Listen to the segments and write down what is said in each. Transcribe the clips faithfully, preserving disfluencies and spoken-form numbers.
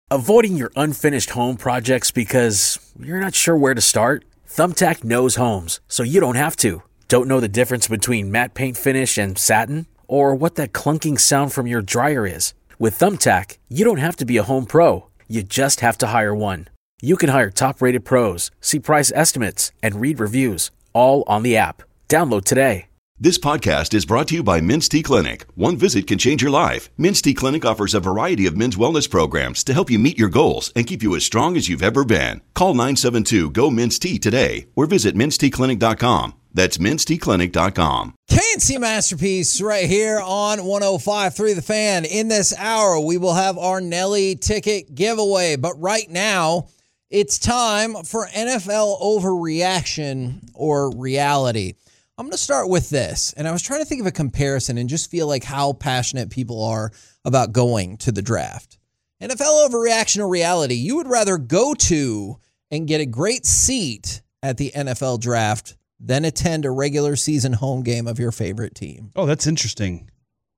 Avoiding your unfinished home projects because you're not sure where to start? Thumbtack knows homes, so you don't have to. Don't know the difference between matte paint finish and satin? Or what that clunking sound from your dryer is? With Thumbtack, you don't have to be a home pro. You just have to hire one. You can hire top-rated pros, see price estimates, and read reviews, all on the app. Download today. This podcast is brought to you by Men's T Clinic. One visit can change your life. Men's T Clinic offers a variety of men's wellness programs to help you meet your goals and keep you as strong as you've ever been. Call nine seven two, G O, M E N S T today or visit mens t clinic dot com. That's mens t clinic dot com. K and C Masterpiece right here on one oh five point three The Fan. In this hour, we will have our Nelly ticket giveaway. But right now, it's time for N F L overreaction or reality. I'm going to start with this, and I was trying to think of a comparison and just feel like how passionate people are about going to the draft. N F L overreaction or reality, you would rather go to and get a great seat at the N F L draft than attend a regular season home game of your favorite team. Oh, that's interesting.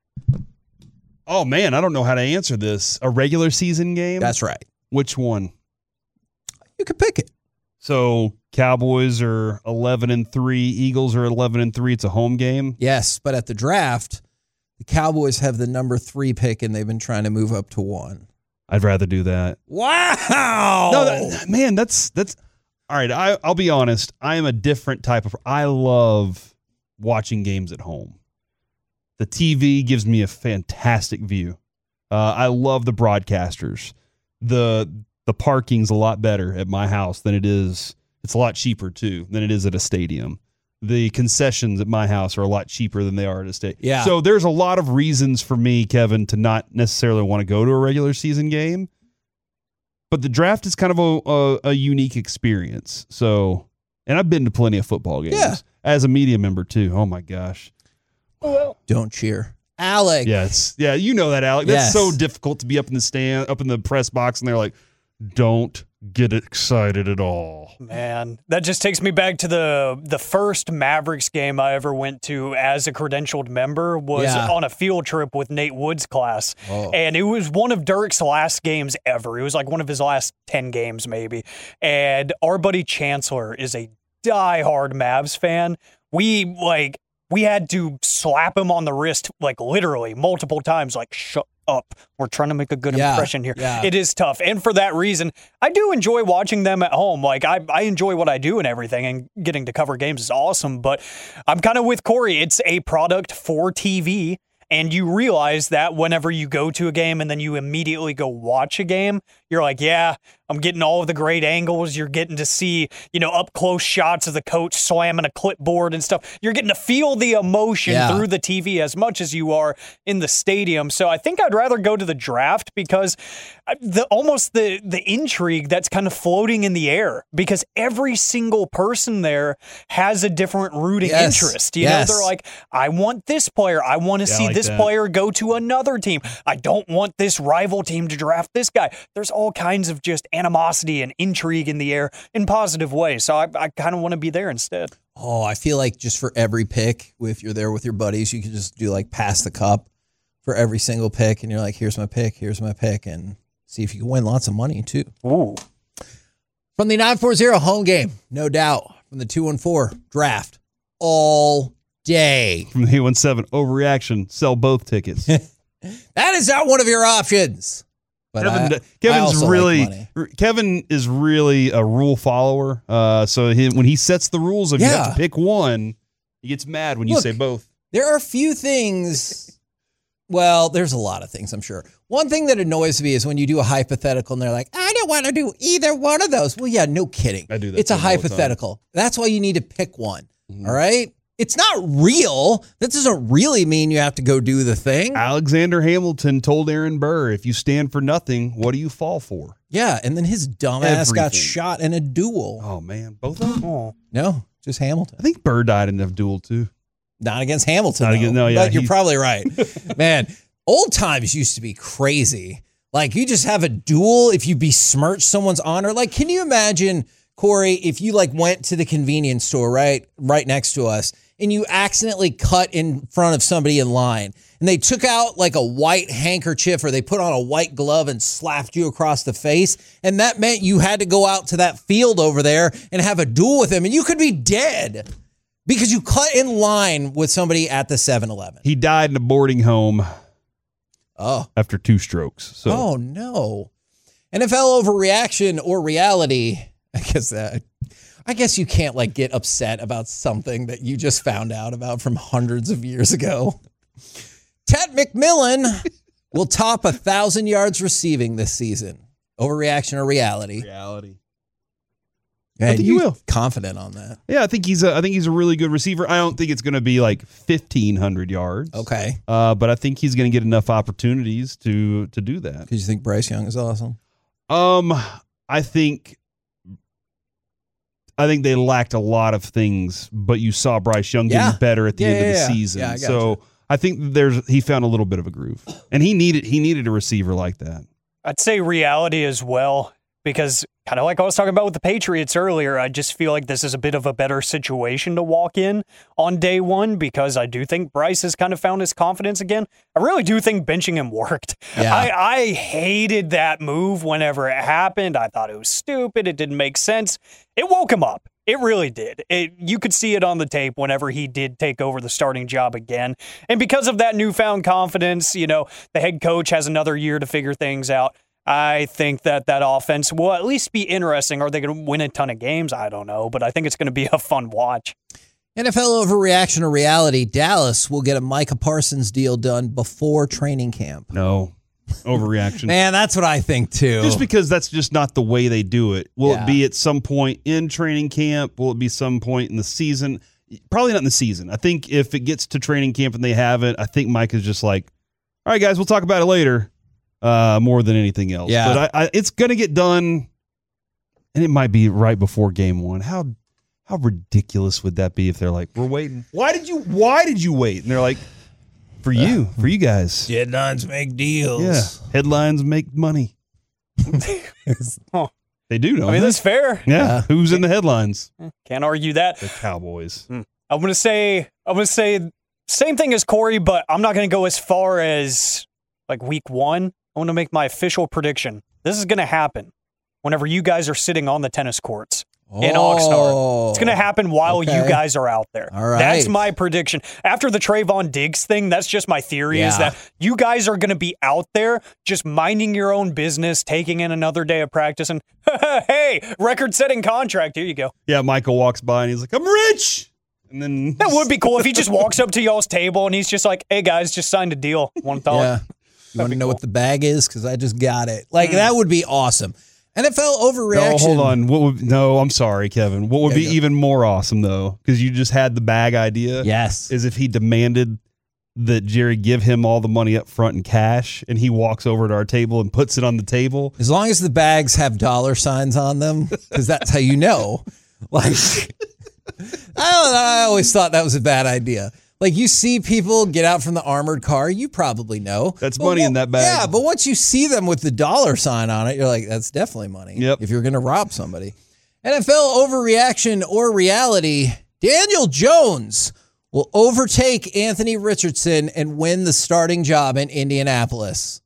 Oh, man, I don't know how to answer this. A regular season game? That's right. Which one? You could pick it. So Cowboys are eleven and three, Eagles are eleven and three. It's a home game. Yes, but at the draft, the Cowboys have the number three pick, and they've been trying to move up to one. I'd rather do that. Wow! No, that, man, that's that's all right. I, I'll be honest. I am a different type of. I love watching games at home. The T V gives me a fantastic view. Uh, I love the broadcasters. The The parking's a lot better at my house than it is. It's a lot cheaper, too, than it is at a stadium. The concessions at my house are a lot cheaper than they are at a stadium. Yeah. So there's a lot of reasons for me, Kevin, to not necessarily want to go to a regular season game. But the draft is kind of a, a, a unique experience. So, and I've been to plenty of football games. Yeah. As a media member, too. Oh, my gosh. Well, don't cheer. Alec. Yeah, it's, yeah, you know that, Alec. That's Yes. so difficult to be up in the stand, up in the press box, and they're like, don't get excited at all. Man, that just takes me back to the the first Mavericks game I ever went to as a credentialed member was Yeah. on a field trip with Nate Wood's class. Oh. And it was one of Dirk's last games ever. It was like one of his last ten games maybe. And our buddy Chancellor is a diehard Mavs fan. We like we had to slap him on the wrist like literally multiple times like shut up. We're trying to make a good Yeah, impression here. yeah. It is tough. And for that reason, I do enjoy watching them at home. Like, I, I enjoy what I do and everything, and getting to cover games is awesome. But I'm kind of with Corey. It's a product for T V, and you realize that whenever you go to a game and then you immediately go watch a game, you're like, yeah, I'm getting all of the great angles. You're getting to see, you know, up close shots of the coach slamming a clipboard and stuff. You're getting to feel the emotion Yeah. through the T V as much as you are in the stadium. So I think I'd rather go to the draft because the almost the the intrigue that's kind of floating in the air, because every single person there has a different rooting Yes. interest. You Yes. know, they're like, I want this player. I want to Yeah, I see like this that. player go to another team. I don't want this rival team to draft this guy. There's all kinds of just animosity and intrigue in the air in positive ways. So I, I kind of want to be there instead. Oh, I feel like just for every pick, if you're there with your buddies, you could just do like pass the cup for every single pick. And you're like, here's my pick, here's my pick. And see if you can win lots of money too. Ooh. From the nine forty home game, no doubt. From the two one four draft, all day. From the eight one seven overreaction, sell both tickets. That is not one of your options. But Kevin, I, I Kevin's also like really money. Kevin is really a rule follower. Uh, so he, when he sets the rules of you Yeah. have to pick one, he gets mad when you Look, say both. There are a few things. Well, there's a lot of things, I'm sure. One thing that annoys me is when you do a hypothetical and they're like, I don't want to do either one of those. Well, yeah, no kidding. I do that It's a to them all the time. hypothetical. That's why you need to pick one. Mhm. All right? It's not real. That doesn't really mean you have to go do the thing. Alexander Hamilton told Aaron Burr, if you stand for nothing, what do you fall for? Yeah, and then his dumbass got Everything. shot in a duel. Oh, man. Both of them? Oh. No, just Hamilton. I think Burr died in a duel, too. Not against Hamilton. Not though. against- no, yeah, But you're he- probably right. Man, old times used to be crazy. Like, you just have a duel if you besmirch someone's honor. Like, can you imagine, Corey, if you, like, went to the convenience store right right next to us and you accidentally cut in front of somebody in line, and they took out like a white handkerchief or they put on a white glove and slapped you across the face, and that meant you had to go out to that field over there and have a duel with him, and you could be dead because you cut in line with somebody at the seven eleven. He died in a boarding home Oh. after two strokes. So. Oh, no. N F L overreaction or reality? I guess that... I guess you can't like get upset about something that you just found out about from hundreds of years ago. Ted McMillan will top a thousand yards receiving this season. Overreaction or reality? Reality. Man, I think you he will. Confident on that. Yeah, I think he's a I think he's a really good receiver. I don't think it's going to be like fifteen hundred yards. Okay. Uh, but I think he's going to get enough opportunities to to do that. Because you think Bryce Young is awesome? Um, I think I think they lacked a lot of things, but you saw Bryce Young getting Yeah. better at the Yeah, end yeah, of the yeah. season. Yeah, I gotcha. So I think there's he found a little bit of a groove, and he needed he needed a receiver like that. I'd say reality as well, because kind of like I was talking about with the Patriots earlier, I just feel like this is a bit of a better situation to walk in on day one, because I do think Bryce has kind of found his confidence again. I really do think benching him worked. Yeah. I, I hated that move whenever it happened. I thought it was stupid. It didn't make sense. It woke him up. It really did. It, you could see it on the tape whenever he did take over the starting job again. And because of that newfound confidence, you know, the head coach has another year to figure things out. I think that that offense will at least be interesting. Are they going to win a ton of games? I don't know, but I think it's going to be a fun watch. N F L overreaction or reality? Dallas will get a Micah Parsons deal done before training camp. No overreaction. Man, that's what I think too. Just because that's just not the way they do it. Will Yeah. it be at some point in training camp? Will it be some point in the season? Probably not in the season. I think if it gets to training camp and they have it, I think Mike is just like, all right, guys, we'll talk about it later. Uh, more than anything else. Yeah. But I, I, it's going to get done, and it might be right before game one. How how ridiculous would that be if they're like, we're waiting. Why did you Why did you wait? And they're like, for you, for you guys. Deadlines make deals. Yeah. Headlines make money. Huh. They do, don't I mean, they? that's fair. Yeah. Yeah. Who's in the headlines? Can't argue that. The Cowboys. I'm going to say, I'm going to say same thing as Corey, but I'm not going to go as far as like week one. I want to make my official prediction. This is going to happen whenever you guys are sitting on the tennis courts in Oxnard. It's going to happen while Oh, okay. you guys are out there. All right. That's my prediction. After the Trayvon Diggs thing, that's just my theory is Yeah. that you guys are going to be out there just minding your own business, taking in another day of practice, and hey, record-setting contract. Here you go. Yeah, Michael walks by and he's like, I'm rich. And then That would be cool if he just walks up to y'all's table and he's just like, hey, guys, just signed a deal. Want to talk? Yeah. You want to be know cool. what the bag is? Because I just got it. Like, that would be awesome. N F L overreaction. No, hold on. What would, no, I'm sorry, Kevin. What would Yeah, be go. even more awesome, though, because you just had the bag idea, Yes. is if he demanded that Jerry give him all the money up front in cash, and he walks over to our table and puts it on the table. As long as the bags have dollar signs on them, because that's how you know. Like, I don't know. I always thought that was a bad idea. Like, you see people get out from the armored car, you probably know. That's But money wo- in that bag. Yeah, but once you see them with the dollar sign on it, you're like, that's definitely money. Yep. If you're going to rob somebody. N F L overreaction or reality, Daniel Jones will overtake Anthony Richardson and win the starting job in Indianapolis.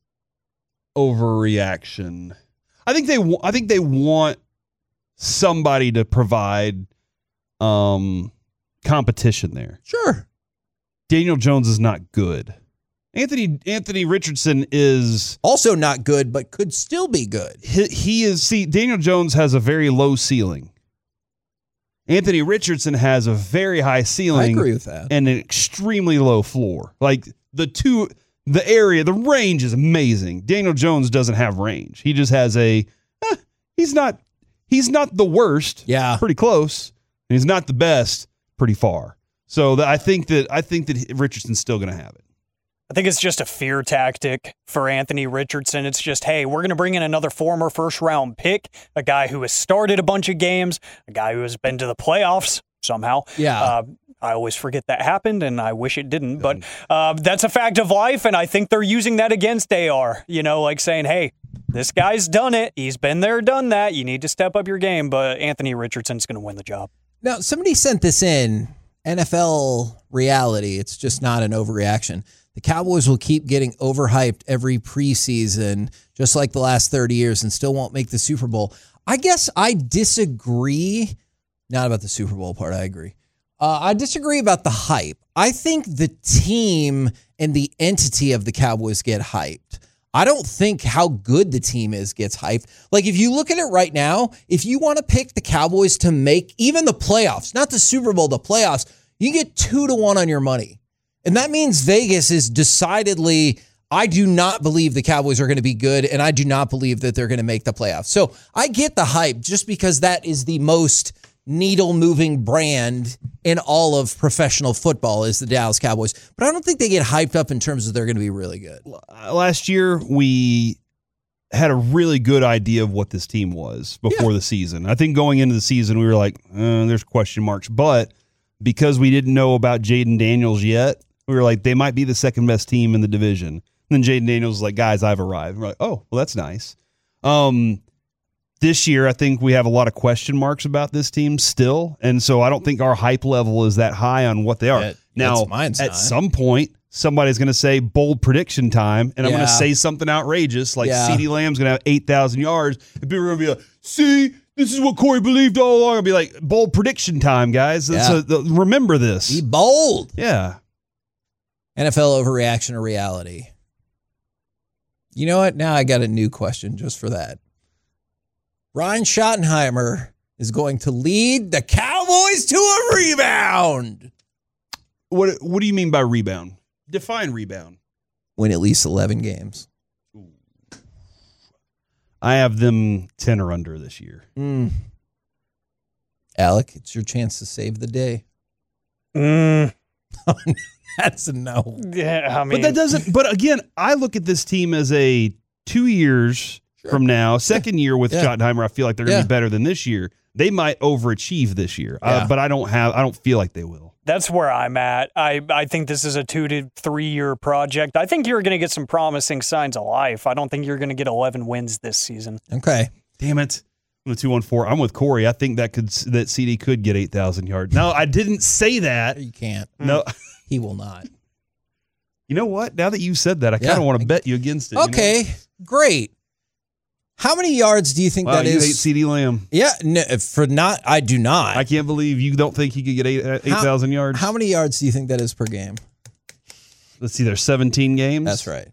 Overreaction. I think they. wa- I think they want somebody to provide um, competition there. Sure. Daniel Jones is not good. Anthony Anthony Richardson is. Also not good, but could still be good. He, he is. See, Daniel Jones has a very low ceiling. Anthony Richardson has a very high I ceiling agree with that. and an extremely low floor. Like the two, the area, the range is amazing. Daniel Jones doesn't have range. He just has a. eh, he's not. He's not the worst. Yeah. Pretty close. And he's not the best. Pretty far. So that I think that I think that Richardson's still going to have it. I think it's just a fear tactic for Anthony Richardson. It's just, hey, we're going to bring in another former first-round pick, a guy who has started a bunch of games, a guy who has been to the playoffs somehow. Yeah. Uh, I always forget that happened, and I wish it didn't. But uh, that's a fact of life, and I think they're using that against A R. You know, like saying, hey, this guy's done it. He's been there, done that. You need to step up your game. But Anthony Richardson's going to win the job. Now, somebody sent this in, N F L reality. It's just not an overreaction. The Cowboys will keep getting overhyped every preseason, just like the last thirty years, and still won't make the Super Bowl. I guess I disagree. Not about the Super Bowl part, I agree. Uh, I disagree about the hype. I think the team and the entity of the Cowboys get hyped. I don't think how good the team is gets hyped. Like, if you look at it right now, if you want to pick the Cowboys to make even the playoffs, not the Super Bowl, the playoffs, you get two to one on your money. And that means Vegas is decidedly, I do not believe the Cowboys are going to be good, and I do not believe that they're going to make the playoffs. So I get the hype just because that is the most needle-moving brand in all of professional football is the Dallas Cowboys. But I don't think they get hyped up in terms of they're going to be really good. Last year, we had a really good idea of what this team was before Yeah. the season. I think going into the season, we were like, uh, there's question marks. But because we didn't know about Jaden Daniels yet, we were like, they might be the second best team in the division. And then Jaden Daniels was like, guys, I've arrived. We're like, oh, well, that's nice. Um, this year, I think we have a lot of question marks about this team still. And so I don't think our hype level is that high on what they are. It- now, it's- mine's at not. some point, somebody's going to say bold prediction time, and I'm going Yeah. to say something outrageous like Yeah. CeeDee Lamb's going to have eight thousand yards. And people are going to be like, see, this is what Corey believed all along. I'll be like, bold prediction time, guys. Yeah. So, the, remember this. Be bold. Yeah. N F L overreaction or reality? You know what? Now I got a new question just for that. Ryan Schottenheimer is going to lead the Cowboys to a rebound. What What do you mean by rebound? Define rebound. Win at least eleven games. I have them ten or under this year. Mm. Alec, it's your chance to save the day. Mm, That's a no. yeah, I mean, But that doesn't. But again, I look at this team as a two years from now, second year with Yeah. Schottenheimer. I feel like they're going to Yeah. be better than this year. They might overachieve this year, Yeah. uh, but I don't have. I don't feel like they will. that's where I'm at. I, I think this is a two to three year project. I think you're going to get some promising signs of life. I don't think you're going to get eleven wins this season. Okay. Damn it! I'm the two one four. I'm with Corey. I think that could that C D could get eight thousand yards. No, I didn't say that. You can't. No. He will not. You know what? Now that you said that, I kind Yeah. of want to bet you against it. you know? Okay. Great. How many yards do you think Wow, that you is? hate CeeDee Lamb. Yeah, no, for not, I do not. I can't believe you don't think he could get eight uh, eight thousand yards. How many yards do you think that is per game? Let's see. There's seventeen games. That's right.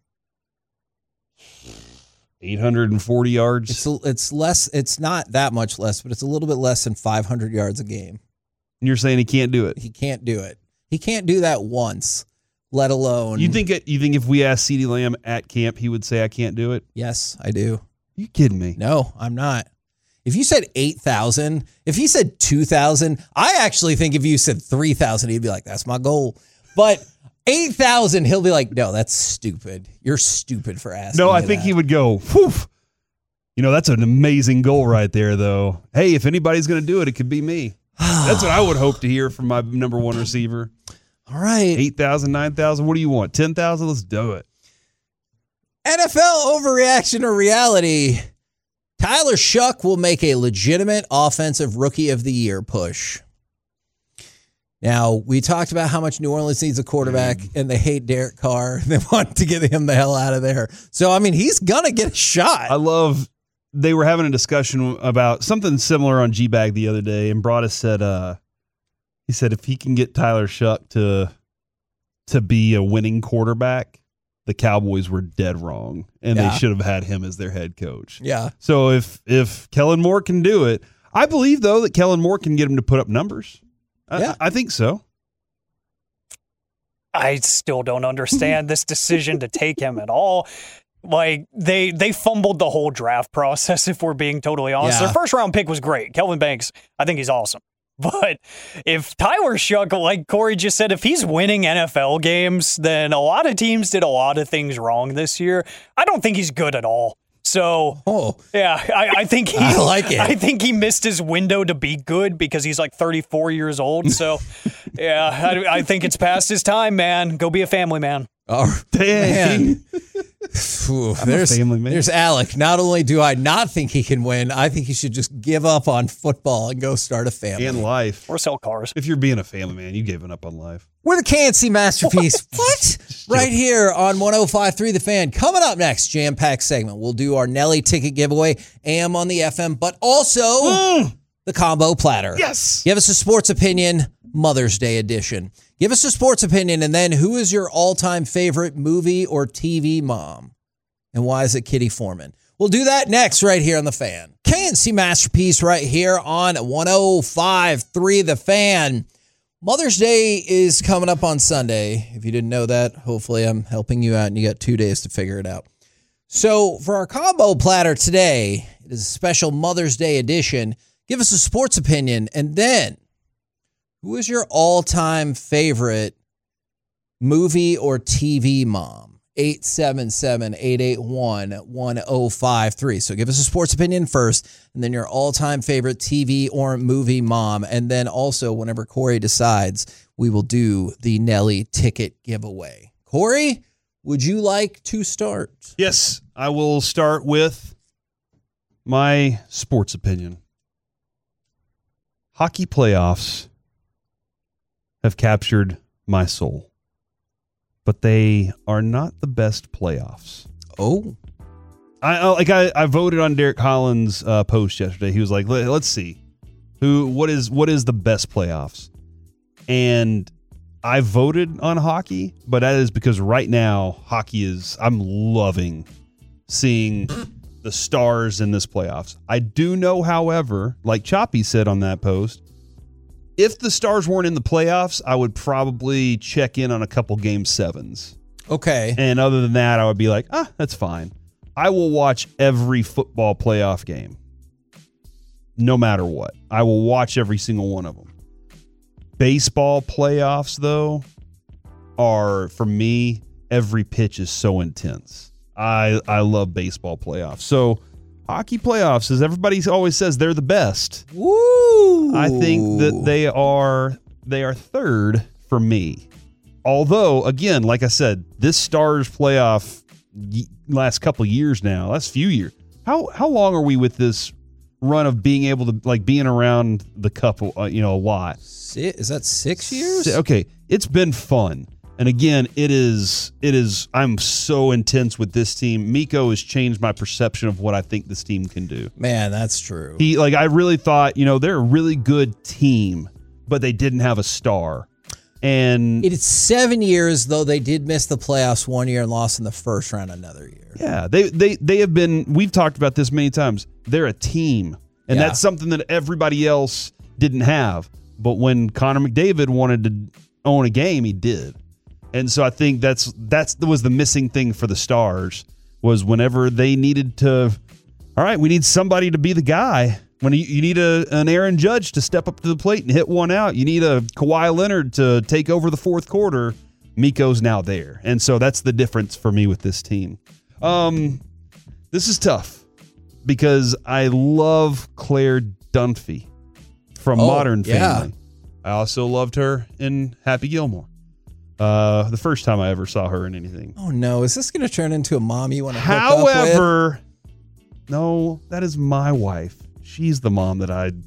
eight hundred forty yards. It's a- it's less. It's not that much less, but it's a little bit less than five hundred yards a game. And you're saying he can't do it. He can't do it. He can't do that once, let alone. You think it, you think if we asked CeeDee Lamb at camp, he would say I can't do it? Yes, I do. You kidding me? No, I'm not. If you said eight thousand, if he said two thousand, I actually think if you said three thousand, he'd be like, that's my goal. But eight thousand, he'll be like, no, that's stupid. You're stupid for asking. No, I me think that. he would go, whew. You know, that's an amazing goal right there, though. Hey, if anybody's going to do it, it could be me. That's what I would hope to hear from my number one receiver. All right. eight thousand, nine thousand, what do you want? ten thousand? Let's do it. N F L overreaction or reality? Tyler Shuck will make a legitimate offensive rookie of the year push. Now, we talked about how much New Orleans needs a quarterback and they hate Derek Carr. They want to get him the hell out of there. So, I mean, he's going to get a shot. I love, they were having a discussion about something similar on G-Bag the other day, and Broadus said, uh, he said if he can get Tyler Shuck to to be a winning quarterback, the Cowboys were dead wrong, and Yeah. they should have had him as their head coach. Yeah. So if if Kellen Moore can do it, I believe though that Kellen Moore can get him to put up numbers. I, Yeah. I think so. I still don't understand this decision to take him at all. Like they they fumbled the whole draft process, if we're being totally honest. Yeah. Their first round pick was great. Kelvin Banks, I think he's awesome. But if Tyler Shuck, like Corey just said, if he's winning N F L games, then a lot of teams did a lot of things wrong this year. I don't think he's good at all. So, Oh, yeah, I, I think he, I like it. I think he missed his window to be good because he's like thirty-four years old. So, yeah, I, I think it's past his time, man. Go be a family man. Oh, Dang. man. Ooh, I'm a there's, family man. there's Alec. Not only do I not think he can win, I think he should just give up on football and go start a family. And life. Or sell cars. If you're being a family man, you've given up on life. We're the K N C Masterpiece. What? Right here on one oh five point three The Fan. Coming up next, jam-packed segment. We'll do our Nelly ticket giveaway, A M on the F M, but also mm. the combo platter. Yes. Give us a sports opinion, Mother's Day edition. Give us a sports opinion, and then who is your all-time favorite movie or T V mom? And why is it Kitty Foreman? We'll do that next right here on The Fan. K N C Masterpiece right here on one oh five point three The Fan. Mother's Day is coming up on Sunday. If you didn't know that, hopefully I'm helping you out and you got two days to figure it out. So for our combo platter today, it is a special Mother's Day edition. Give us a sports opinion, and then who is your all-time favorite movie or T V mom? eight seven seven, eight eight one, one oh five three. So give us a sports opinion first, and then your all-time favorite T V or movie mom. And then also, whenever Corey decides, we will do the Nelly ticket giveaway. Corey, would you like to start? Yes, I will start with my sports opinion. Hockey playoffs have captured my soul, but they are not the best playoffs. Oh, I I- like I, I voted on Derek Collins' uh, post yesterday. He was like, Let, "Let's see who what is what is the best playoffs," and I voted on hockey, but that is because right now hockey is I'm loving seeing the Stars in this playoffs. I do know, however, like Choppy said on that post, if the Stars weren't in the playoffs, I would probably check in on a couple game sevens. okay. And other than that, I would be like, ah, that's fine. I will watch every football playoff game, no matter what. I will watch every single one of them. Baseball playoffs, though, are, for me, every pitch is so intense. I I love baseball playoffs. So hockey playoffs, as everybody always says, they're the best. Woo! I think that they are they are third for me. Although, again, like I said, this Stars playoff y- last couple years now, last few years. How how long are we with this run of being able to like being around the cup, uh, you know, a lot? Si- Is that six years? Okay, it's been fun. And again, it is, it is, I'm so intense with this team. Miko has changed my perception of what I think this team can do. Man, that's true. He, like, I really thought, you know, they're a really good team, but they didn't have a star. And It's seven years, though they did miss the playoffs one year and lost in the first round another year. yeah, they, they, they have been, we've talked about this many times. They're a team. And Yeah. that's something that everybody else didn't have. But when Connor McDavid wanted to own a game, he did. And so I think that's that's was the missing thing for the Stars was whenever they needed to, all right, we need somebody to be the guy. When you, you need a, an Aaron Judge to step up to the plate and hit one out, you need a Kawhi Leonard to take over the fourth quarter. Miko's now there. And so that's the difference for me with this team. Um, this is tough because I love Claire Dunphy from Oh, Modern yeah. Family. I also loved her in Happy Gilmore. Uh, the first time I ever saw her in anything. Oh, no. Is this going to turn into a mom you want to hook up with? However, no, that is my wife. She's the mom that I'd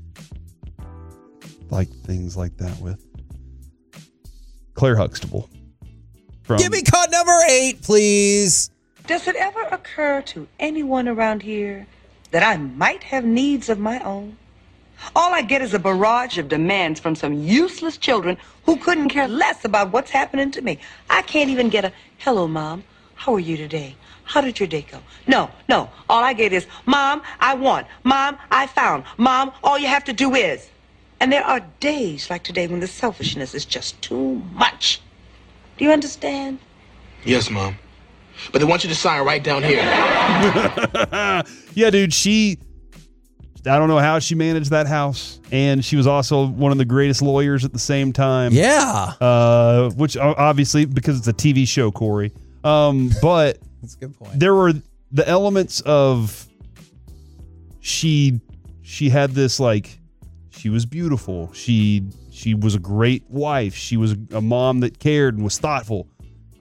like things like that with. Claire Huxtable. From, Give me cut number eight, please. Does it ever occur to anyone around here that I might have needs of my own? All I get is a barrage of demands from some useless children who couldn't care less about what's happening to me. I can't even get a, hello, Mom, how are you today? How did your day go? No, no, all I get is, Mom, I want. Mom, I found. Mom, all you have to do is. And there are days like today when the selfishness is just too much. Do you understand? Yes, Mom. But they want you to sign right down here. yeah, dude, she, I don't know how she managed that house. And she was also one of the greatest lawyers at the same time. Yeah. Uh, which obviously, because it's a T V show, Corey. Um, but That's a good point. there were the elements of she, she had this like, she was beautiful. She, she was a great wife. She was a mom that cared and was thoughtful.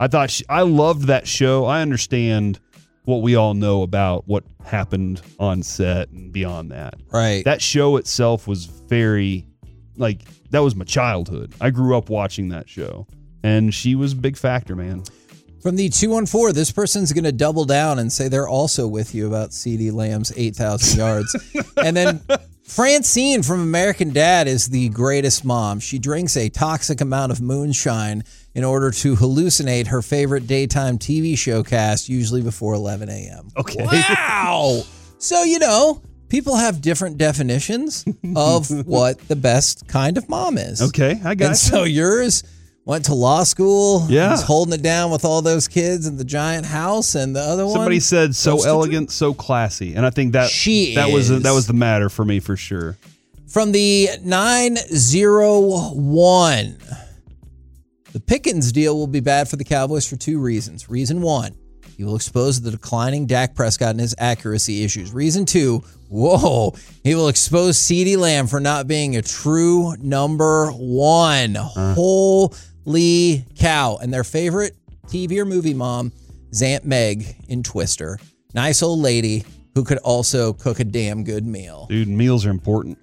I thought she, I loved that show. I understand what we all know about what happened on set and beyond that. Right. That show itself was very, like, that was my childhood. I grew up watching that show, and she was a big factor, man. From the two one four, this person's going to double down and say they're also with you about CeeDee Lamb's eight thousand yards. And then Francine from American Dad is the greatest mom. She drinks a toxic amount of moonshine in order to hallucinate her favorite daytime T V show cast, usually before eleven a.m. Okay. Wow. So, you know, people have different definitions of what the best kind of mom is. Okay, I got And you. so yours went to law school. Yeah. Was holding it down with all those kids in the giant house, and the other one. Somebody said so goes to elegant, so classy, and I think that She that was is. that was the matter for me for sure. From the nine oh one, the Pickens deal will be bad for the Cowboys for two reasons. Reason one, he will expose the declining Dak Prescott and his accuracy issues. Reason two, whoa, he will expose CeeDee Lamb for not being a true number one. Uh. Holy cow. And their favorite T V or movie mom is Aunt Meg in Twister. Nice old lady who could also cook a damn good meal. Dude, meals are important.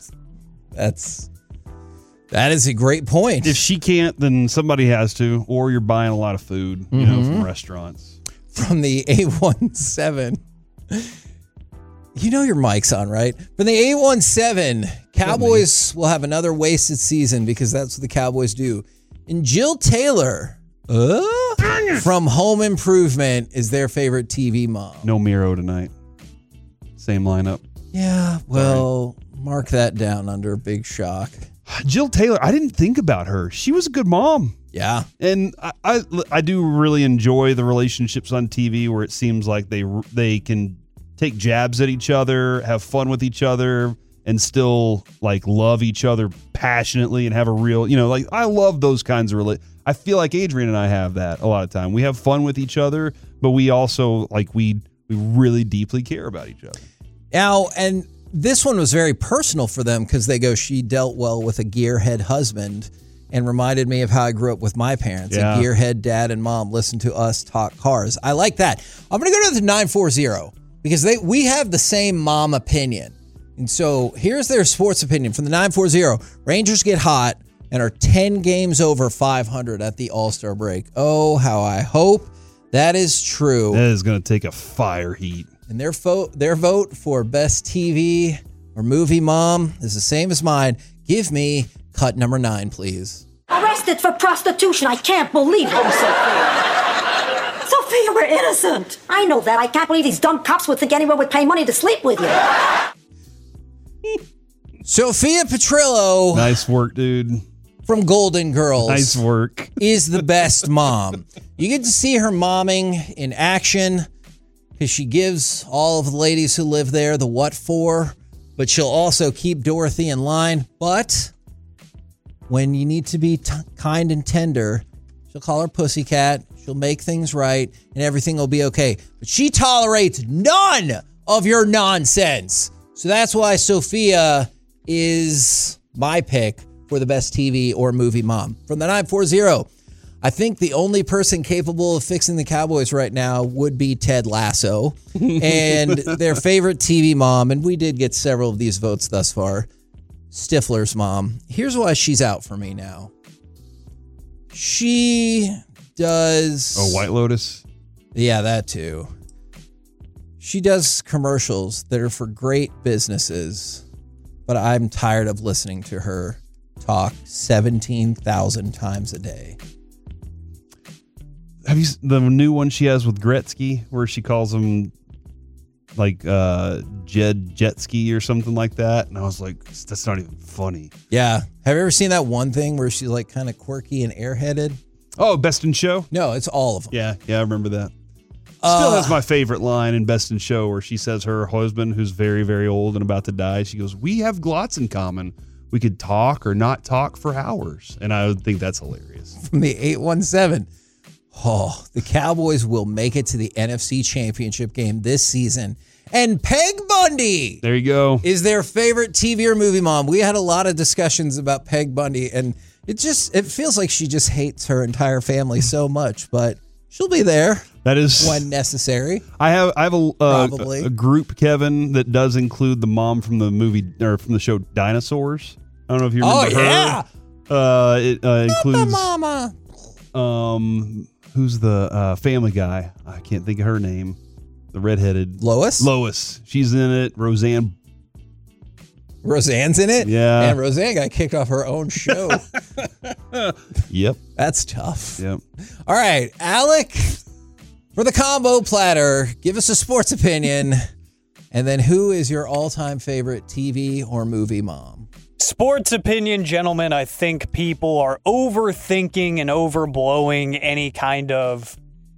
That's that is a great point. If she can't, then somebody has to, or you're buying a lot of food, you know, from restaurants. From the eight one seven. You know your mic's on, right? From the eight one seven, Cowboys will have another wasted season because that's what the Cowboys do. And Jill Taylor uh, from Home Improvement is their favorite T V mom. No Miro tonight. Same lineup. Yeah, well, mark that down under big shock. Jill Taylor, I didn't think about her. She was a good mom. Yeah. And I, I, I do really enjoy the relationships on T V where it seems like they they can take jabs at each other, have fun with each other, and still like love each other passionately and have a real, you know, like I love those kinds of rela- I feel like Adrian and I have that a lot of time. We have fun with each other, but we also like we we really deeply care about each other. Now, and this one was very personal for them because they go, she dealt well with a gearhead husband and reminded me of how I grew up with my parents. Yeah. A gearhead dad and mom listen to us talk cars. I like that. I'm going to go to the nine forty because they we have the same mom opinion. And so here's their sports opinion from the nine forty. Rangers get hot and are ten games over five hundred at the All-Star break. Oh, how I hope that is true. That is going to take a fire heat. And their vote, their vote for best T V or movie mom is the same as mine. Give me cut number nine, please. Arrested for prostitution. I can't believe it. Sophia. Sophia, we're innocent. I know that. I can't believe these dumb cops would think anyone would pay money to sleep with you. Sophia Petrillo Nice work, dude. from Golden Girls Nice work. is the best mom. You get to see her momming in action because she gives all of the ladies who live there the what for, but she'll also keep Dorothy in line. But when you need to be t- kind and tender, she'll call her pussycat, she'll make things right, and everything will be okay. But she tolerates none of your nonsense. So that's why Sophia is my pick for the best T V or movie mom. From the nine forty, I think the only person capable of fixing the Cowboys right now would be Ted Lasso and their favorite T V mom. And we did get several of these votes thus far. Stifler's mom. Here's why she's out for me now. She does. Oh, White Lotus. Yeah, that too. She does commercials that are for great businesses, but I'm tired of listening to her talk seventeen thousand times a day. Have you s- the new one she has with Gretzky where she calls him like uh Jed Jetski or something like that? And I was like, that's not even funny. Yeah. Have you ever seen that one thing where she's like kind of quirky and airheaded? Oh, Best in Show? No, it's all of them. Yeah, yeah, I remember that. Uh, Still has my favorite line in Best in Show where she says her husband, who's very, very old and about to die, she goes, we have lots in common. We could talk or not talk for hours. And I would think that's hilarious. From the eight one seven. Oh, the Cowboys will make it to the N F C Championship game this season. And Peg Bundy There you go. is their favorite T V or movie mom. We had a lot of discussions about Peg Bundy, and It just it feels like she just hates her entire family so much, but she'll be there. That is when necessary. I have I have a uh, Probably. a group, Kevin, that does include the mom from the movie or from the show Dinosaurs. I don't know if you remember Oh, her. yeah. Uh, it uh, includes Mama. um who's the uh, Family Guy? I can't think of her name. The redheaded Lois? Lois. She's in it. Roseanne. Roseanne's in it? Yeah. And Roseanne got kicked off her own show. Yep. That's tough. Yep. All right, Alec, for the combo platter, give us a sports opinion. And then who is your all-time favorite T V or movie mom? Sports opinion, gentlemen, I think people are overthinking and overblowing any kind of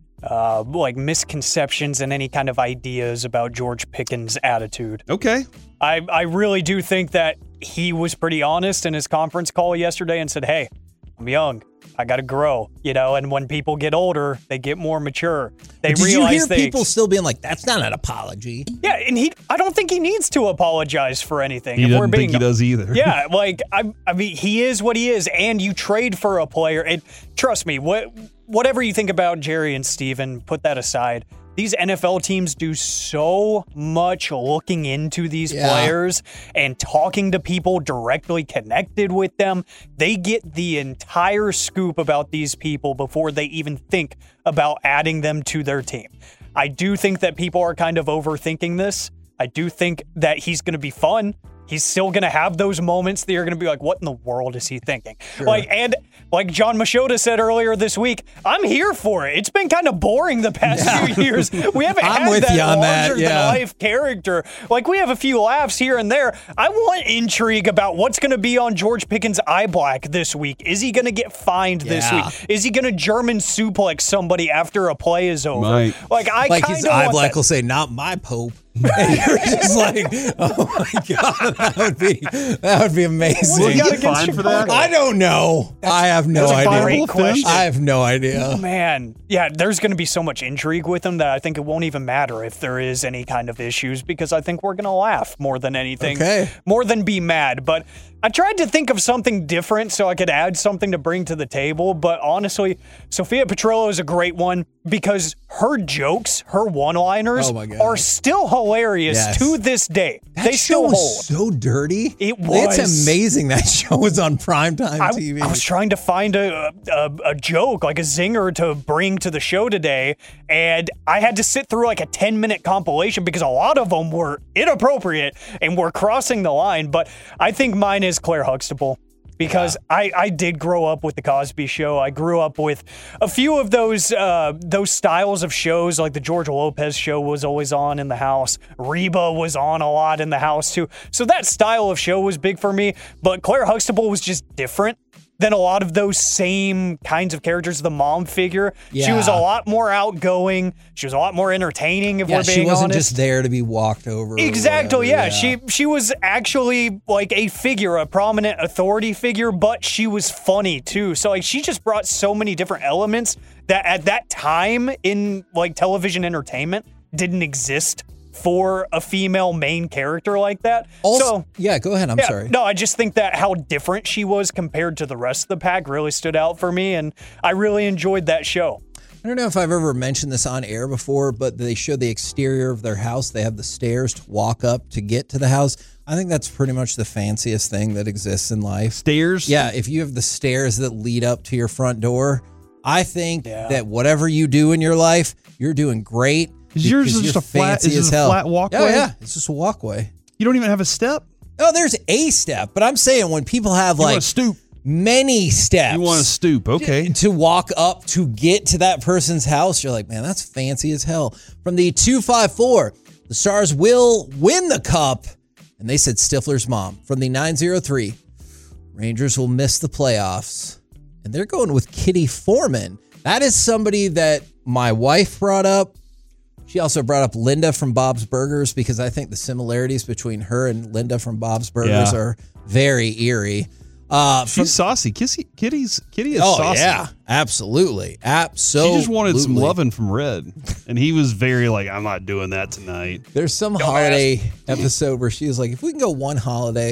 uh, like misconceptions and any kind of ideas about George Pickens' attitude. Okay. I, I really do think that he was pretty honest in his conference call yesterday and said, hey, I'm young. I got to grow, you know, and when people get older, they get more mature. They Did realize you hear they, people still being like, that's not an apology? Yeah, and he I don't think he needs to apologize for anything. He if doesn't we're being, think he does either. Yeah, like I I mean he is what he is, and you trade for a player. And trust me, what whatever you think about Jerry and Steven, put that aside. These N F L teams do so much looking into these Yeah. players and talking to people directly connected with them. They get the entire scoop about these people before they even think about adding them to their team. I do think that people are kind of overthinking this. I do think that he's going to be fun. He's still going to have those moments that you're going to be like, what in the world is he thinking? Sure. Like, and like John Machota said earlier this week, I'm here for it. It's been kind of boring the past Yeah. few years. We haven't I'm had with that you on that, larger yeah. than life character. Like, we have a few laughs here and there. I want intrigue about what's going to be on George Pickens' eye black this week. Is he going to get fined this Yeah. week? Is he going to German suplex somebody after a play is over? Might. Like, I Like kind his of eye want black that. will say, not my Pope. And you're just like, oh my God, that would be, that would be amazing. What's he got get against fined for that? Chicago? I don't know. I have no that's a idea. great question. I have no idea. Man, yeah, there's going to be so much intrigue with him that I think it won't even matter if there is any kind of issues because I think we're going to laugh more than anything. Okay. More than be mad. But I tried to think of something different so I could add something to bring to the table. But honestly, Sophia Petrillo is a great one because her jokes, her one-liners Oh my God. are still hilarious Yes. to this day. That they show still was hold. so dirty. It It's was. amazing that show was on primetime I, T V. I was trying to find a, a a joke, like a zinger to bring to the show today, and I had to sit through like a ten minute compilation because a lot of them were inappropriate and were crossing the line. But I think mine is Claire Huxtable. Because yeah. I, I did grow up with the Cosby Show. I grew up with a few of those uh, those styles of shows, like the George Lopez Show was always on in the house. Reba was on a lot in the house too. So that style of show was big for me. But Claire Huxtable was just different than a lot of those same kinds of characters. The mom figure, Yeah. she was a lot more outgoing. She was a lot more entertaining. If yeah, we're being she wasn't honest. just there to be walked over. or Exactly, whatever, yeah. She she was actually like a figure, a prominent authority figure, but she was funny too. So like she just brought so many different elements that at that time in like television entertainment didn't exist for a female main character like that. Also, so yeah, go ahead. I'm yeah, sorry. No, I just think that how different she was compared to the rest of the pack really stood out for me, and I really enjoyed that show. I don't know if I've ever mentioned this on air before, but they show the exterior of their house. They have the stairs to walk up to get to the house. I think that's pretty much the fanciest thing that exists in life. Stairs? Yeah, if you have the stairs that lead up to your front door, I think Yeah. that whatever you do in your life, you're doing great. Is yours because just you're a flat- fancy is as it a hell. flat walkway? Oh, yeah. It's just a walkway. You don't even have a step? Oh, there's a step, but I'm saying when people have You like want to stoop. many steps. You want to stoop. Okay. To walk up to get to that person's house, you're like, man, that's fancy as hell. From the two five four, the Stars will win the cup. And they said Stifler's mom. From the nine oh three, Rangers will miss the playoffs. And they're going with Kitty Foreman. That is somebody that my wife brought up. She also brought up Linda from Bob's Burgers because I think the similarities between her and Linda from Bob's Burgers Yeah. are very eerie. Uh, from- She's saucy. Kissy, Kitty's, Kitty is oh, saucy. yeah. Absolutely. Absolutely. She just wanted some loving from Red. And he was very like, I'm not doing that tonight. There's some Dumbass. holiday episode where she was like, if we can go one holiday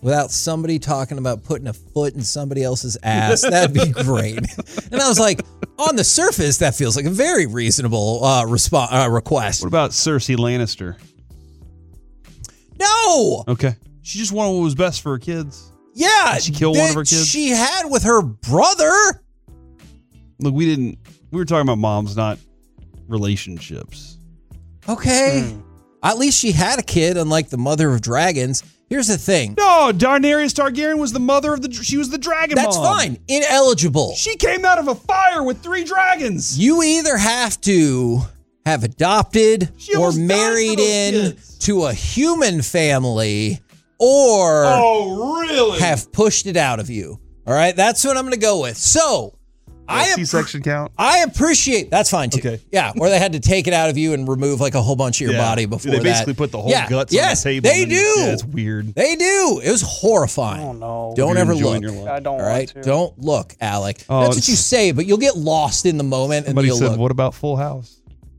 without somebody talking about putting a foot in somebody else's ass. That'd be great. And I was like, on the surface, that feels like a very reasonable uh, respo- uh, request. What about Cersei Lannister? No! Okay. She just wanted what was best for her kids. Yeah. Did she kill one of her kids? She had with her brother. Look, we didn't, we were talking about moms, not relationships. Okay. Mm. At least she had a kid, unlike the mother of dragons. Here's the thing. No, Daenerys Targaryen was the mother of the, she was the dragon That's mom. fine. Ineligible. She came out of a fire with three dragons. You either have to have adopted or married in kids. to a human family or oh, really? have pushed it out of you. All right? That's what I'm going to go with. So, I C section count. I appreciate that's fine too. Okay. Yeah, or they had to take it out of you and remove like a whole bunch of your yeah. body before they that. basically put the whole yeah. guts yes, on the table. They and, do. Yeah, it's weird. They do. It was horrifying. Oh no! Don't ever look. I don't All right, want to. don't look, Alec. Oh, that's what you say, but you'll get lost in the moment. Somebody and you'll said, look. "What about Full House?"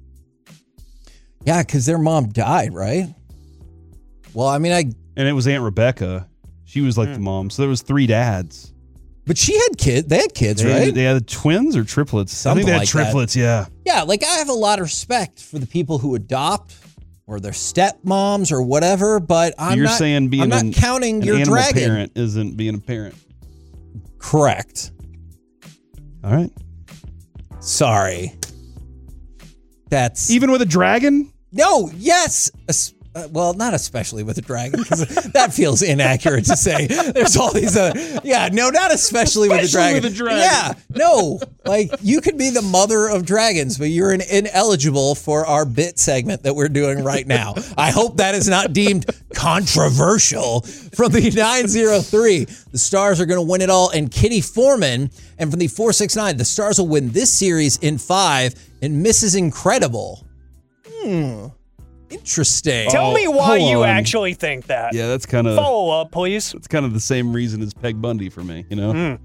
Yeah, because their mom died, right? Well, I mean, I. And it was Aunt Rebecca. She was like Hmm. the mom. So there was three dads. But she had kids. They had kids, They, right? They had twins or triplets. Something I think they had like triplets. that. Yeah. Yeah, like I have a lot of respect for the people who adopt or their stepmoms or whatever. But I'm You're not. saying being I'm not an, counting an your animal dragon. parent isn't being a parent. Correct. All right. Sorry. That's Even with a dragon. no. Yes. Es- uh, well, not especially with a dragon, because that feels inaccurate to say. There's all these. Uh, yeah. No, not especially, with a Especially dragon. with a dragon. Yeah. No. Like you could be the mother of dragons, but you're an ineligible for our bit segment that we're doing right now. I hope that is not deemed controversial. From the nine oh three, the Stars are going to win it all, and Kitty Foreman. And from the four six nine, the Stars will win this series in five, and Missus Incredible. Hmm. Interesting. Tell Oh, me why hold you on. actually think that. Yeah, that's kind of Follow up, please. It's kind of the same reason as Peg Bundy for me. You know. Mm.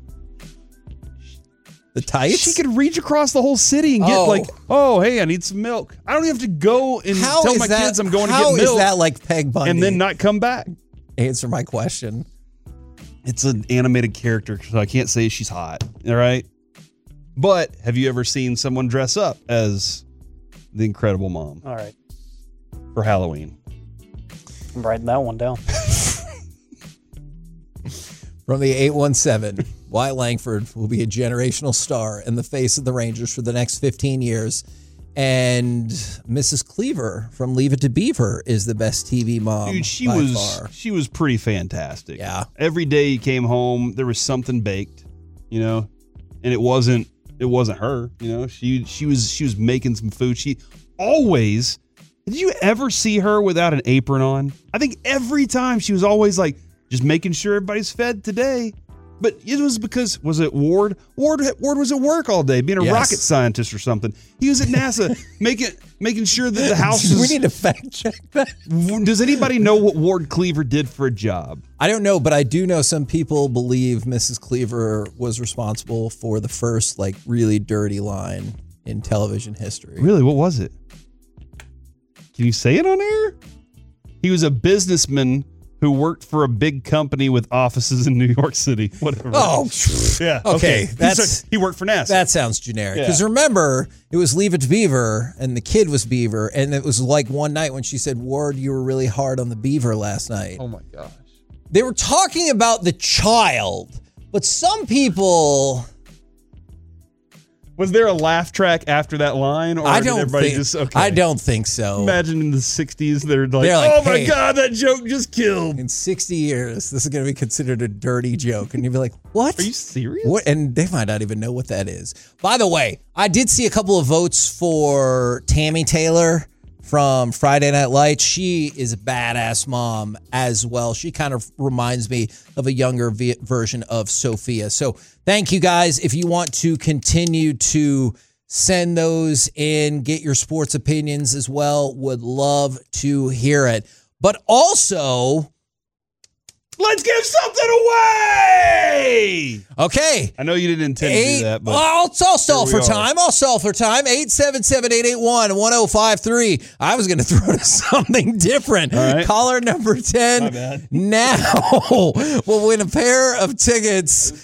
The tights? She could reach across the whole city and get Oh. like, oh, hey, I need some milk. I don't even have to go and How tell is my that, kids I'm going to how get is milk that like Peg Bundy? and then not come back. Answer my question. It's an animated character, so I can't say she's hot. All right. But have you ever seen someone dress up as the Incredible Mom All right. for Halloween? I'm writing that one down. From the eight one seven, Wyatt Langford will be a generational star in the face of the Rangers for the next fifteen years. And Missus Cleaver from Leave It to Beaver is the best T V mom Dude, she by was far. she was pretty fantastic. Yeah. Every day you came home, there was something baked, you know, and it wasn't it wasn't her, you know. She she was she was making some food. She always. Did you ever see her without an apron on? I think every time she was always like just making sure everybody's fed today. But it was because, was it Ward? Ward Ward was at work all day, being a Yes. rocket scientist or something. He was at NASA making making sure that the house is. We need to fact check that. Does anybody know what Ward Cleaver did for a job? I don't know, but I do know some people believe Missus Cleaver was responsible for the first like really dirty line in television history. Really, what was it? Can you say it on air? He was a businessman who worked for a big company with offices in New York City. Whatever. Oh, yeah. okay. He's That's a- he worked for NASA. That sounds generic. Yeah. Because remember, it was Leave It to Beaver, and the kid was Beaver, and it was like one night when she said, "Ward, you were really hard on the Beaver last night." oh my gosh. They were talking about the child, but some people. Was there a laugh track after that line, or I did don't everybody think. just okay? I don't think so. Imagine in the sixties, they're like, They're like, "Oh my hey." god, that joke just killed." In sixty years, this is going to be considered a dirty joke, and you'd be like, "What? Are you serious? What?" And they might not even know what that is. By the way, I did see a couple of votes for Tammy Taylor from Friday Night Lights. She is a badass mom as well. She kind of reminds me of a younger v- version of Sophia. So thank you guys. If you want to continue to send those in, get your sports opinions as well, would love to hear it. But also, Let's give something away. Okay. I know you didn't intend Eight, to do that, but I'll, I'll stall here for we are. time. I'll stall for time. eight seven seven, eight eight one, one oh five three. I was going to throw to something different. All right. Caller number My ten bad. now will win a pair of tickets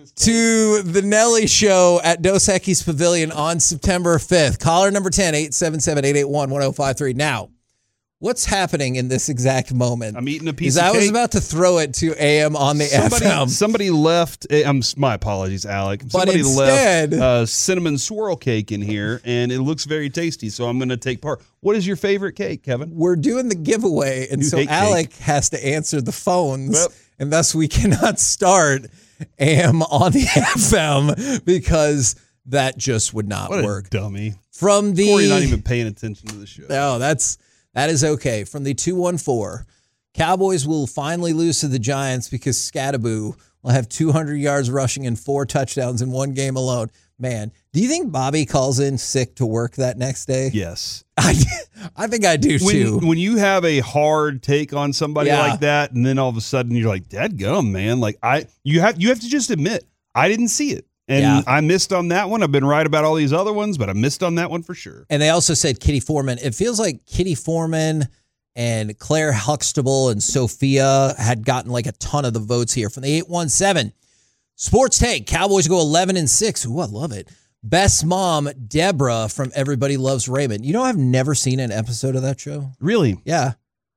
to the Nelly Show at Dos Equis Pavilion on September fifth. Caller number ten, eight seven seven, eight eight one, one oh five three. Now, what's happening in this exact moment? I'm eating a piece Is of I was cake. about to throw it to A M on the Somebody, F M. somebody left. eh, I'm my apologies, Alec. Somebody instead- left uh, cinnamon swirl cake in here, and it looks very tasty. So I'm going to take part. What is your favorite cake, Kevin? We're doing the giveaway, and You so hate cake. Alec has to answer the phones, Yep. and thus we cannot start A M on the F M because that just would not What work. a dummy. From the Corey, not even paying attention to the show. No, that's that is okay. From the two one four, Cowboys will finally lose to the Giants because Scattaboo will have two hundred yards rushing and four touchdowns in one game alone. Man, do you think Bobby calls in sick to work that next day? Yes. I, I think I do too. When, when you have a hard take on somebody Yeah. like that, and then all of a sudden you're like, "Dadgum, man!" Like I, you have you have to just admit I didn't see it, and Yeah. I missed on that one. I've been right about all these other ones, but I missed on that one for sure. And they also said Kitty Foreman. It feels like Kitty Foreman and Claire Huxtable and Sophia had gotten like a ton of the votes here. From the eight one seven, Sports Take, Cowboys go eleven and six. Ooh, I love it. Best mom, Deborah from Everybody Loves Raymond. You know, I've never seen an episode of that show. Really, Yeah.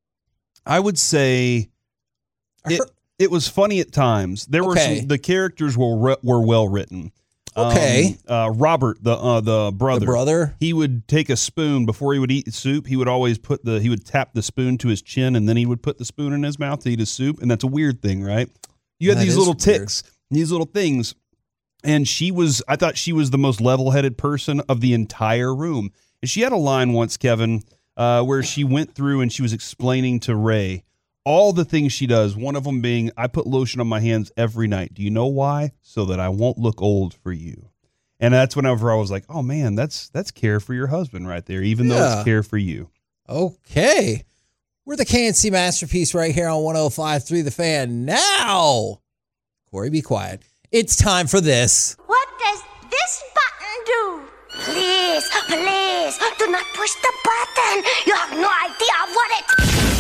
I would say I it, heard- it was funny at times. There were Okay. some, the characters were re- were well written. Okay. Um, uh, Robert, the uh, the brother, The brother. he would take a spoon before he would eat soup. He would always put the he would tap the spoon to his chin, and then he would put the spoon in his mouth to eat his soup. And that's a weird thing, right? You had That these is little weird. ticks, these little things, and she was. I thought she was the most level-headed person of the entire room. And she had a line once, Kevin, uh, where she went through and she was explaining to Ray all the things she does. One of them being, I put lotion on my hands every night. Do you know why? So that I won't look old for you. And that's whenever I was like, oh man, that's that's care for your husband right there, even though Yeah. it's care for you. Okay. We're the K N C Masterpiece right here on one oh five three The Fan. Now, Corey, be quiet. It's time for this. What does this button do? Please, please, do not push the button. You have no idea what it...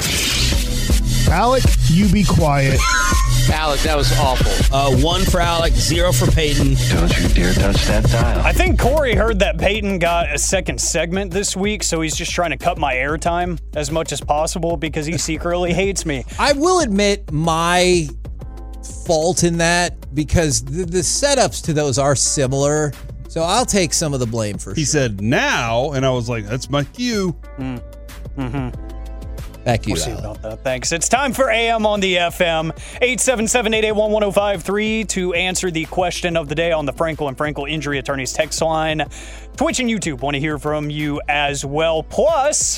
Alec, you be quiet. Alec, that was awful. Uh, one for Alec, zero for Peyton. Don't you dare touch that dial. I think Corey heard that Peyton got a second segment this week, so he's just trying to cut my airtime as much as possible because he secretly hates me. I will admit my fault in that because the, the setups to those are similar. So I'll take some of the blame for He sure. said now, and I was like, that's my cue. Mm. Mm-hmm. Back you, We'll see Alec. about that. Thanks. It's time for A M on the F M. eight seven seven, eight eight one, one oh five three to answer the question of the day on the Frankel and Frankel Injury Attorneys text line. Twitch and YouTube want to hear from you as well. Plus,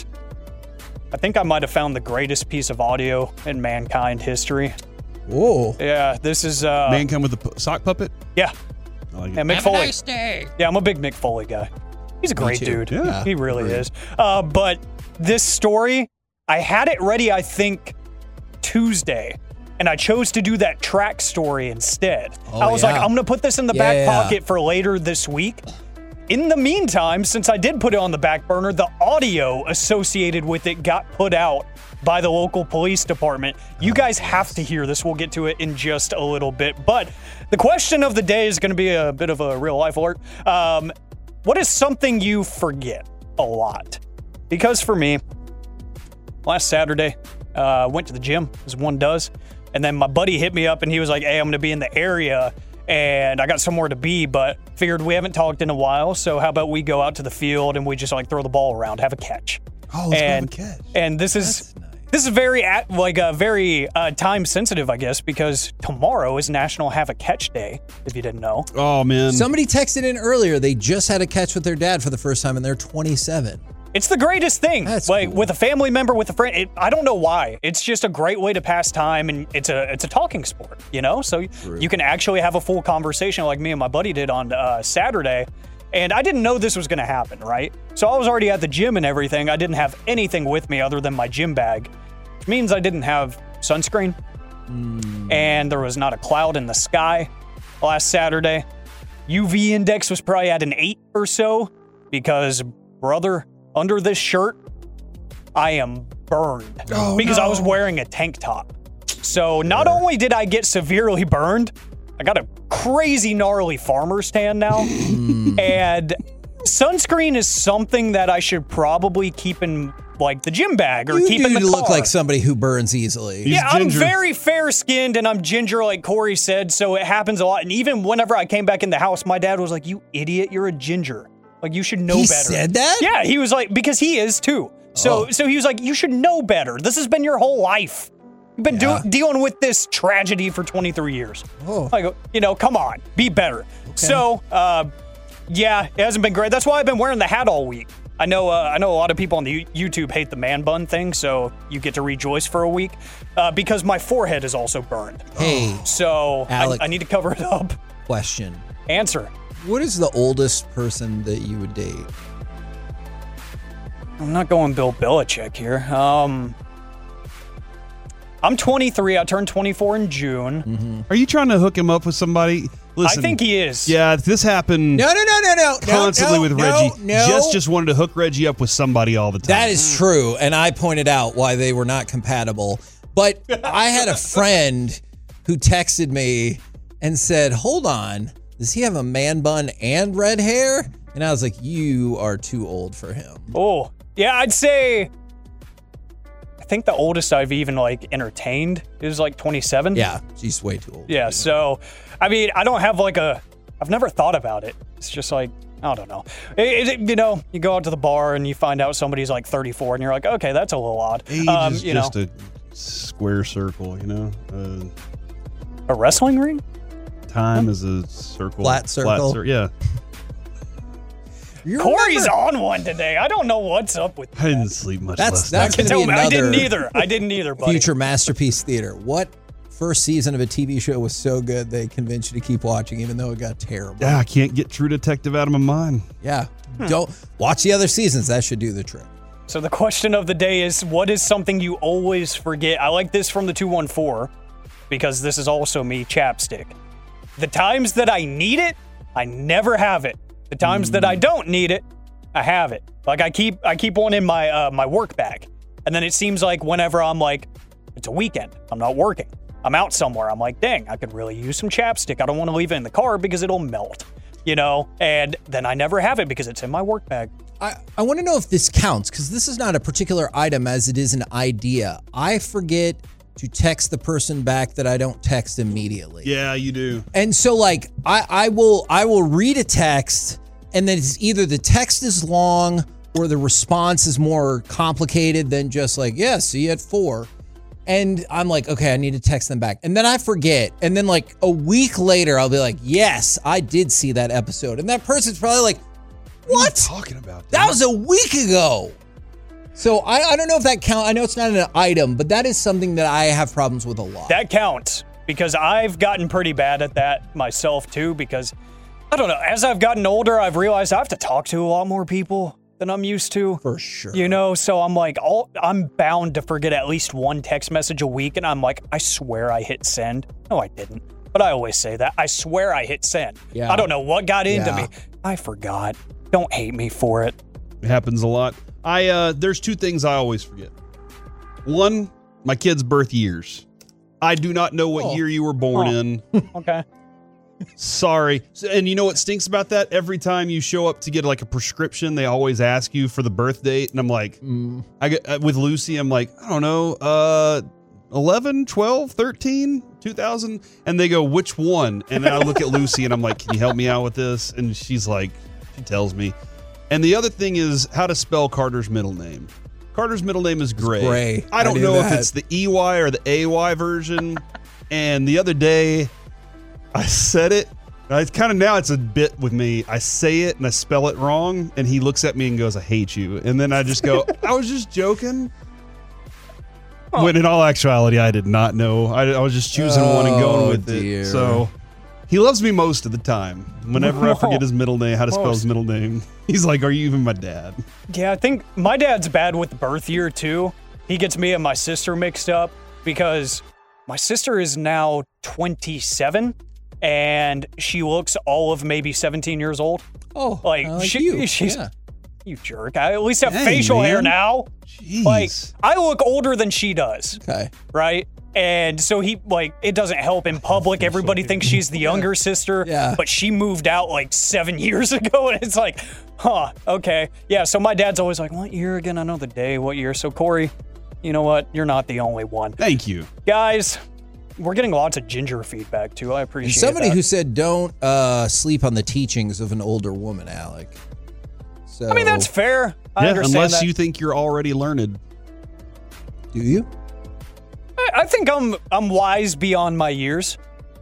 I think I might have found the greatest piece of audio in mankind history. Whoa. Yeah, this is... Uh, Man come with the pu- sock puppet? Yeah. I like it. Yeah, Mick Have Foley. a nice day. Yeah, I'm a big Mick Foley guy. He's a great too. dude. Yeah. He really Agreed. is. Uh, but this story, I had it ready, I think, Tuesday. And I chose to do that track story instead. Oh, I was yeah. like, I'm going to put this in the Yeah, back yeah. pocket for later this week. In the meantime, since I did put it on the back burner, the audio associated with it got put out by the local police department. You guys have to hear this. We'll get to it in just a little bit. But the question of the day is going to be a bit of a real life alert. Um, what is something you forget a lot? Because for me, last Saturday, I uh, went to the gym, as one does. And then my buddy hit me up and he was like, hey, I'm going to be in the area and I got somewhere to be, but figured we haven't talked in a while. So how about we go out to the field and we just like throw the ball around, have a catch. Oh, let's and, have a catch. And this is this is very at, like uh, very uh, time sensitive, I guess, because tomorrow is National Have a Catch Day. If you didn't know. Oh man. Somebody texted in earlier. They just had a catch with their dad for the first time and they're twenty-seven. It's the greatest thing. That's like cool. with a family member, with a friend. It, I don't know why. It's just a great way to pass time, and it's a it's a talking sport, you know. So True. you can actually have a full conversation, like me and my buddy did on uh, Saturday. And I didn't know this was going to happen, right? So I was already at the gym and everything. I didn't have anything with me other than my gym bag, which means I didn't have sunscreen. Mm. And there was not a cloud in the sky last Saturday. U V index was probably at an eight or so because, brother, under this shirt, I am burned oh, because no. I was wearing a tank top. So not only did I get severely burned, I got a crazy gnarly farmer's tan now. And sunscreen is something that I should probably keep in like the gym bag or you keep in the car. You look like somebody who burns easily. He's yeah, ginger. I'm very fair-skinned and I'm ginger like Corey said, so it happens a lot. And even whenever I came back in the house, my dad was like, "You idiot, you're a ginger. Like you should know he better." He said that? Yeah, he was like, because he is too. So, oh. so he was like, "You should know better. This has been your whole life. You've been yeah. do- dealing with this tragedy for twenty-three years. Oh. Like, you know, come on, be better." Okay. So, uh, yeah, it hasn't been great. That's why I've been wearing the hat all week. I know uh, I know a lot of people on the YouTube hate the man bun thing, so you get to rejoice for a week uh, because my forehead is also burned. Hey. So Alec, I, I need to cover it up. Question. Answer. What is the oldest person that you would date? I'm not going Bill Belichick here. Um, I'm twenty-three. I turned twenty-four in June. Mm-hmm. Are you trying to hook him up with somebody? Listen, I think he is. Yeah, this happened. No, no, no, no, no. Constantly no, with no, Reggie. No. Jess just wanted to hook Reggie up with somebody all the time. That is true, and I pointed out why they were not compatible. But I had a friend who texted me and said, "Hold on, does he have a man bun and red hair?" And I was like, "You are too old for him." Oh, yeah, I'd say. I think the oldest I've even like entertained is like twenty-seven. Yeah, she's way too old. Yeah, so I mean, I don't have like a. I've never thought about it. It's just like I don't know. It, it, you know, you go out to the bar and you find out somebody's like thirty-four, and you're like, okay, that's a little odd. Age um, is you just know. a square circle, you know. Uh, a wrestling ring. Time is a circle. Flat circle. Flat cir- yeah. You Corey's remember? on one today. I don't know what's up with that. I didn't sleep much that's, last that's night. Gonna be I didn't either. I didn't either, buddy. Future Masterpiece Theater. What first season of a T V show was so good they convinced you to keep watching even though it got terrible? Yeah, I can't get True Detective out of my mind. Yeah. Hmm. Don't watch the other seasons. That should do the trick. So the question of the day is, what is something you always forget? I like this from the two one four because this is also me, chapstick. The times that I need it, I never have it. The times mm. that I don't need it, I have it. Like I keep I keep one in my uh, my work bag. And then it seems like whenever I'm like, it's a weekend, I'm not working, I'm out somewhere, I'm like, dang, I could really use some chapstick. I don't want to leave it in the car because it'll melt, you know? And then I never have it because it's in my work bag. I, I want to know if this counts because this is not a particular item as it is an idea. I forget to text the person back that I don't text immediately. Yeah, you do. And so like I, I will I will read a text and then it's either the text is long or the response is more complicated than just like, yeah, see you at four. And I'm like, okay, I need to text them back. And then I forget. And then like a week later, I'll be like, yes, I did see that episode. And that person's probably like, what? What are you talking about? Dude? That was a week ago. So I, I don't know if that counts. I know it's not an item, but that is something that I have problems with a lot. That counts because I've gotten pretty bad at that myself too because I don't know. As I've gotten older, I've realized I have to talk to a lot more people than I'm used to. For sure. You know, so I'm like, all, I'm bound to forget at least one text message a week. And I'm like, I swear I hit send. No, I didn't. But I always say that. I swear I hit send. Yeah. I don't know what got into Yeah. me. I forgot. Don't hate me for it. It happens a lot. I uh, there's two things I always forget. One, my kids' birth years. I do not know what Oh. year you were born Oh. in. Okay. Sorry. So- And you know what stinks about that? Every time you show up to get like a prescription, they always ask you for the birth date. And I'm like, Mm. I get uh, with Lucy, I'm like, I don't know, uh, eleven, twelve, thirteen, two thousand. And they go, which one? And then I look at Lucy and I'm like, can you help me out with this? And she's like, she tells me. And the other thing is how to spell Carter's middle name. Carter's middle name is Gray. Gray. I don't I knew know that. if it's the E Y or the A Y version. And the other day, I said it. It's kind of now it's a bit with me. I say it and I spell it wrong, and he looks at me and goes, "I hate you." And then I just go, "I was just joking." Oh. When in all actuality, I did not know. I, I was just choosing oh, one and going with dear. it. So he loves me most of the time. Whenever I forget his middle name, how to spell his middle name, he's like, "Are you even my dad?" Yeah, I think my dad's bad with birth year too. He gets me and my sister mixed up because my sister is now twenty-seven, and she looks all of maybe seventeen years old. Oh, like, like she, you. she's Yeah. you jerk. I at least have Dang, facial hair man. now. Jeez. Like, I look older than she does. Okay. Right? And so he, like, it doesn't help in public. Everybody thinks she's the younger sister, Yeah. but she moved out like seven years ago. And it's like, huh, okay. Yeah, so my dad's always like, what year again? I know the day, what year? So, Corey, you know what? You're not the only one. Thank you. Guys, we're getting lots of ginger feedback, too. I And appreciate somebody that. who said don't uh, sleep on the teachings of an older woman, Alec. So, I mean, that's fair. I Yeah, understand unless that. you think you're already learned. Do you? I, I think I'm I'm wise beyond my years.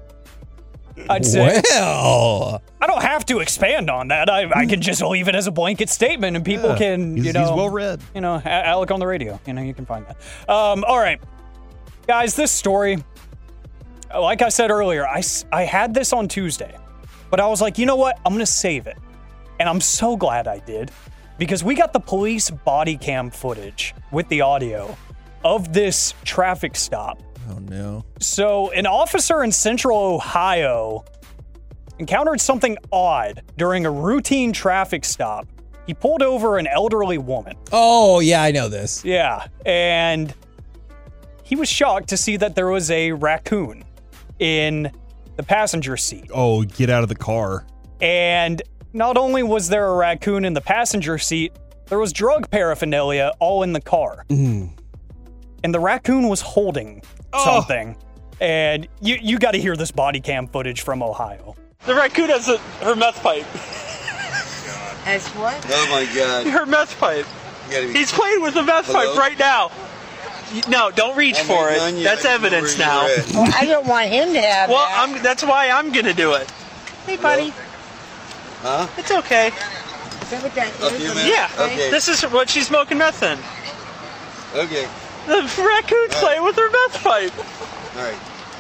I'd say. Well, I don't have to expand on that. I, I can just leave it as a blanket statement, and people Yeah, can, he's- you know, he's well-read. You know, A- Alec on the radio. You know, you can find that. Um, all right, guys, this story, like I said earlier, I s- I had this on Tuesday, but I was like, you know what? I'm gonna save it, and I'm so glad I did, because we got the police body cam footage with the audio of this traffic stop. oh no. So, an officer in Central Ohio encountered something odd during a routine traffic stop. He pulled over an elderly woman. Oh, yeah, I know this. Yeah, and he was shocked to see that there was a raccoon in the passenger seat. Oh, get out of the car. And not only was there a raccoon in the passenger seat, there was drug paraphernalia all in the car. Mm. And the raccoon was holding Oh. something. And you you got to hear this body cam footage from Ohio. The raccoon has a, her meth pipe. As what? Oh my God. Her meth pipe. You gotta be- He's playing with the meth Hello? pipe right now. You- No, don't reach I'm for not it. done yet. That's I can evidence know where now. you're at. Well, I don't want him to have Well, that. I'm. That's why I'm gonna do it. Hey, buddy. Huh? It's okay. Is that what that A is? few minutes? Yeah. Okay. This is what she's smoking meth in. Okay. The raccoon's playing with her meth pipe. All right.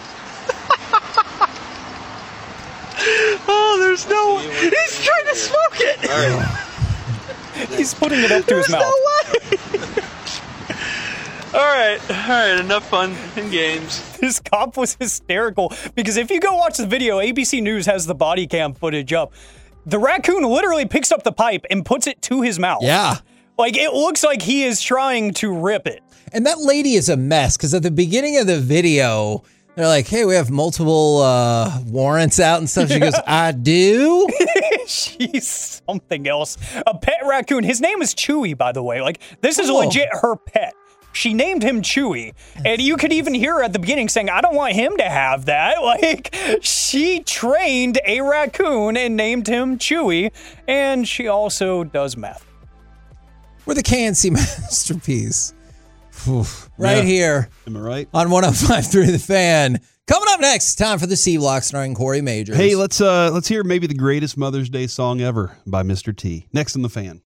Oh, there's no. So you want- He's trying to smoke it. All right. He's putting it up to his There's mouth. no way. All right, all right. Enough fun and games. This cop was hysterical because if you go watch the video, A B C News has the body cam footage up. The raccoon literally picks up the pipe and puts it to his mouth. Yeah. Like, it looks like he is trying to rip it. And that lady is a mess because at the beginning of the video, they're like, hey, we have multiple uh, warrants out and stuff. She goes, I do? She's something else. A pet raccoon. His name is Chewy, by the way. Like, this is Oh. legit her pet. She named him Chewy. And you could even hear her at the beginning saying, I don't want him to have that. Like, she trained a raccoon and named him Chewy. And she also does meth. We're the K N C Masterpiece. Whew. Right Yeah. here Am I right? on one oh five point three The Fan. Coming up next, time for the C-Block starring Corey Majors. Hey, let's uh let's hear maybe the greatest Mother's Day song ever by Mister T. Next on The Fan.